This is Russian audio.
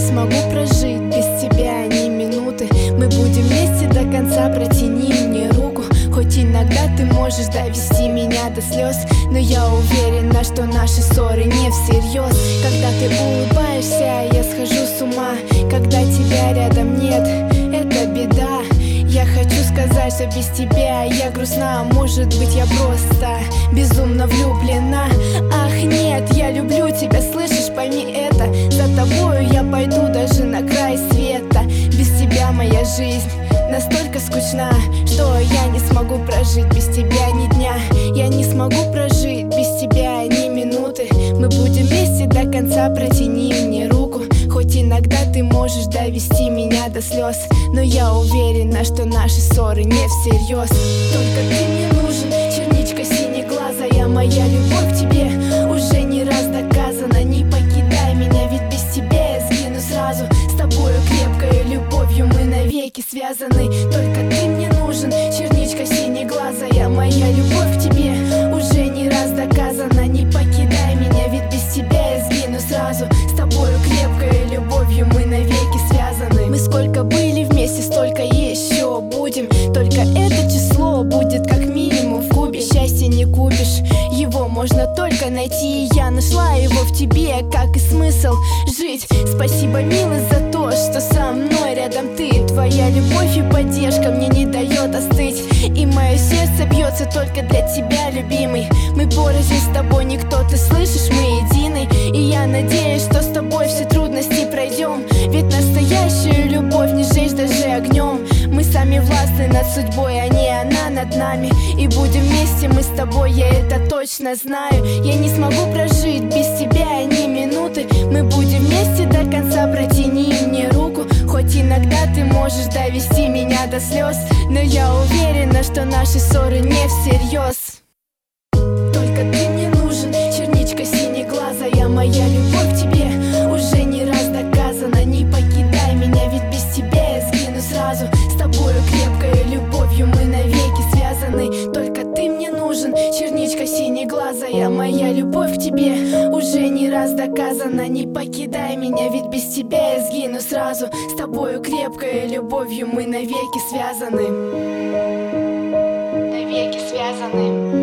смогу прожить без тебя ни минуты. Мы будем вместе до конца, протяни мне руку. Хоть иногда ты можешь довести меня до слез, но я уверена, что наши ссоры не всерьез. Когда ты улыбаешься, я схожу с ума. Когда тебя рядом нет, это беда. Я хочу сказать, что без тебя я грустна. Может быть, я просто безумно влюблена. Ах нет, я люблю тебя, слышишь, пойми это. За тобою я пойду даже на край света. Без тебя моя жизнь настолько скучна, что я не смогу прожить без тебя ни дня. Я не смогу прожить без тебя ни минуты. Мы будем вместе до конца, протяни мне руку. Хоть иногда ты можешь довести меня до слез, но я уверена, что наши ссоры не всерьез. Только ты мне нужен, черничка синеглазая. Моя любовь к тебе уже не раз доказана. Не покидай меня, ведь без тебя я сгину сразу. С тобою крепкой любовью мы навеки связаны. Только ты мне нужен, черничка синеглазая. Моя любовь к тебе уже не раз доказана. Не покидай меня, ведь без тебя я сгину сразу. С тобою крепкой любовью мы навеки связаны. Мы сколько были вместе, столько еще будем. Только это число будет как минимум в кубе. Счастье не купишь, его можно только найти. Я нашла его в тебе, как и смысл жить. Спасибо, милый, за то, что со мной рядом ты. Твоя любовь и поддержка мне не дает остыть. И мое сердце бьется только для тебя, любимый. Мы порознь с тобой, никто, ты слышишь, мы едины. И я надеюсь, что с тобой все трудности пройдем. Ведь настоящую любовь не сжечь даже огнем. Мы сами властны над судьбой, а не она над нами. И будем вместе мы с тобой, я это точно знаю. Я не смогу прожить без тебя ни минуты. Мы будем вместе до конца, протяни мне руку. Хоть иногда ты можешь довести меня до слез, но я уверена, что наши ссоры не всерьез. Только ты мне нужен, черничка синеглазая. Моя любовь к тебе уже не раз доказана. Не покидай меня, ведь без тебя я сгину сразу. С тобою крепкой любовью мы навеки связаны. Только ты мне нужен, черничка синеглазая. Моя любовь к тебе уже не раз доказана. Не покидай меня, ведь без тебя я сгину сразу. С тобою крепкой любовью мы навеки связаны. Навеки связаны.